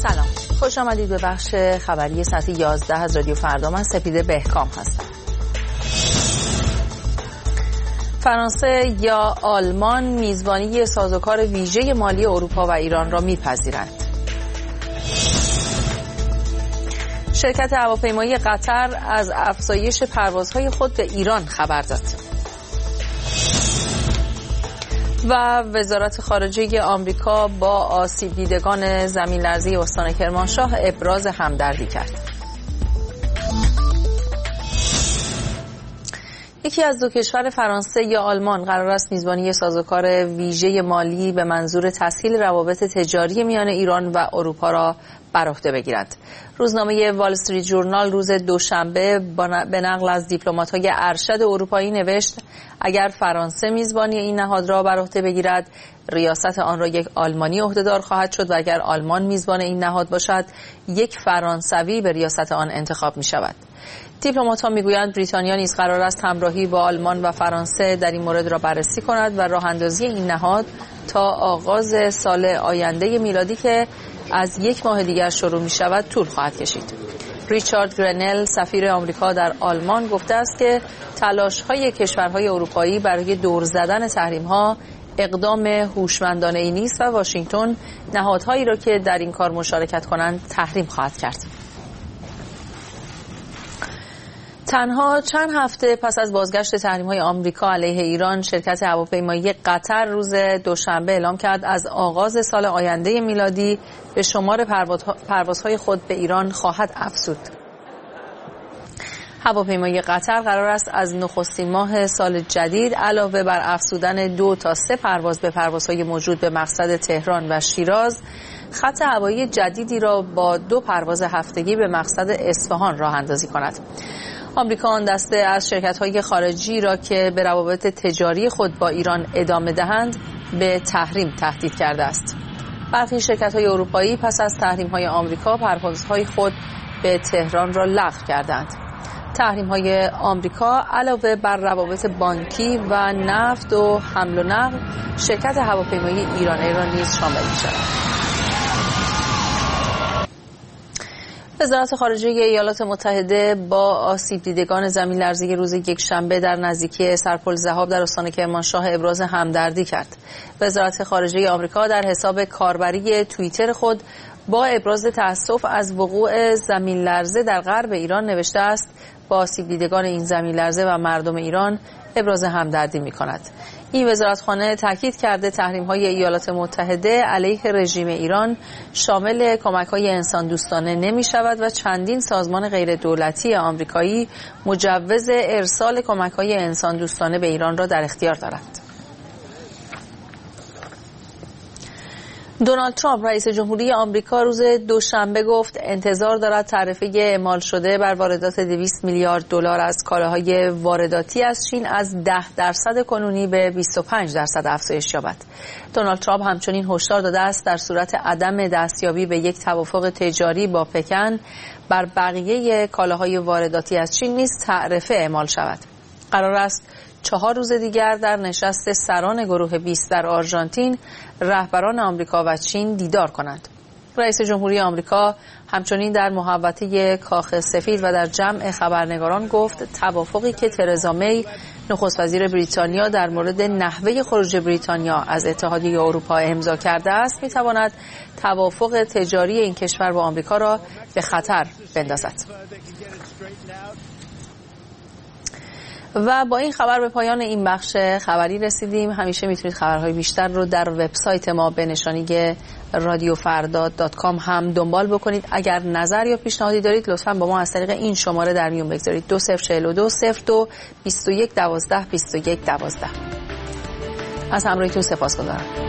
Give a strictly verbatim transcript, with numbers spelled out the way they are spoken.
سلام، خوش آمدید به بخش خبری ساعت یازده از رادیو فردا. من سپیده بهکام هستم. فرانسه یا آلمان میزبانی سازوکار ویژه مالی اروپا و ایران را میپذیرند. شرکت هواپیمایی قطر از افزایش پروازهای خود به ایران خبر داد. و وزارت خارجه آمریکا با آسیب دیدگان زمین لرزه استان کرمانشاه ابراز همدردی کرد. یکی از دو کشور فرانسه یا آلمان قرار است میزبانی سازوکار ویژه مالی به منظور تسهیل روابط تجاری میان ایران و اروپا را بر عهده بگیرد. روزنامه وال استریت ژورنال روز دوشنبه به نقل از دیپلمات‌های ارشد اروپایی نوشت اگر فرانسه میزبانی این نهاد را بر عهده بگیرد، ریاست آن را یک آلمانی عهده‌دار خواهد شد و اگر آلمان میزبان این نهاد باشد، یک فرانسوی به ریاست آن انتخاب می شود. دیپلمات‌ها میگویند بریتانیا نیز قرار است همراهی با آلمان و فرانسه در این مورد را بررسی کند و راه‌اندازی این نهاد تا آغاز سال آینده میلادی که از یک ماه دیگر شروع می شود طول خواهد کشید. ریچارد گرنل سفیر آمریکا در آلمان گفته است که تلاش‌های کشورهای اروپایی برای دور زدن تحریم‌ها اقدام هوشمندانه‌ای نیست و واشنگتن نهادهایی را که در این کار مشارکت کنند تحریم خواهد کرد. تنها چند هفته پس از بازگشت تحریم‌های آمریکا علیه ایران، شرکت هواپیمایی قطر روز دوشنبه اعلام کرد از آغاز سال آینده میلادی به شمار پروازهای خود به ایران خواهد افزود. هواپیمایی قطر قرار است از نخستین ماه سال جدید علاوه بر افزودن دو تا سه پرواز به پروازهای موجود به مقصد تهران و شیراز، خط هوایی جدیدی را با دو پرواز هفتگی به مقصد اصفهان راه اندازی کند. آمریکا آن دسته از شرکت‌های خارجی را که به روابط تجاری خود با ایران ادامه دهند به تحریم تهدید کرده است. برخی شرکت‌های اروپایی پس از تحریم‌های آمریکا پروازهای خود به تهران را لغو کردند. تحریم‌های آمریکا علاوه بر روابط بانکی و نفت و حمل و نقل، شرکت هواپیمایی ایران ایران نیز شامل می‌شود. وزارت خارجه ایالات متحده با آسیب دیدگان زمین لرزه روز یکشنبه در نزدیکی سرپل ذهاب در استان کرمانشاه ابراز همدردی کرد. وزارت خارجه آمریکا در حساب کاربری توییتر خود با ابراز تأسف از وقوع زمین لرزه در غرب ایران نوشته است با آسیب دیدگان این زمین لرزه و مردم ایران ابراز همدردی می‌کند. این وزارتخانه تاکید کرده تحریم‌های ایالات متحده علیه رژیم ایران شامل کمک‌های انسان دوستانه نمی‌شود و چندین سازمان غیر دولتی آمریکایی مجوز ارسال کمک‌های انسان دوستانه به ایران را در اختیار دارند. دونالد ترامپ رئیس جمهوری آمریکا روز دوشنبه گفت انتظار دارد تعرفه اعمال شده بر واردات دویست میلیارد دلار از کالاهای وارداتی از چین از ده درصد کنونی به بیست و پنج درصد افزایش یابد. دونالد ترامپ همچنین هشدار داده است در صورت عدم دستیابی به یک توافق تجاری با پکن بر بقیه کالاهای وارداتی از چین نیز تعرفه اعمال شود. قرار است چهار روز دیگر در نشست سران گروه بیست در آرژانتین رهبران آمریکا و چین دیدار کنند. رئیس جمهوری آمریکا همچنین در محوطه کاخ سفید و در جمع خبرنگاران گفت توافقی که ترزا می نخست وزیر بریتانیا در مورد نحوه خروج بریتانیا از اتحادیه اروپا امضا کرده است میتواند توافق تجاری این کشور با آمریکا را به خطر بندازد. و با این خبر به پایان این بخش خبری رسیدیم. همیشه میتونید خبرهای بیشتر رو در وبسایت ما به نشانی رادیو فردا دات کام هم دنبال بکنید. اگر نظر یا پیشنهادی دارید لطفاً با ما از طریق این شماره در میون بگذارید. دو صفر چهل و دو صفر دو بیست و یک دوازده بیست و یک دوازده. از همراهیتون سپاسگزارم.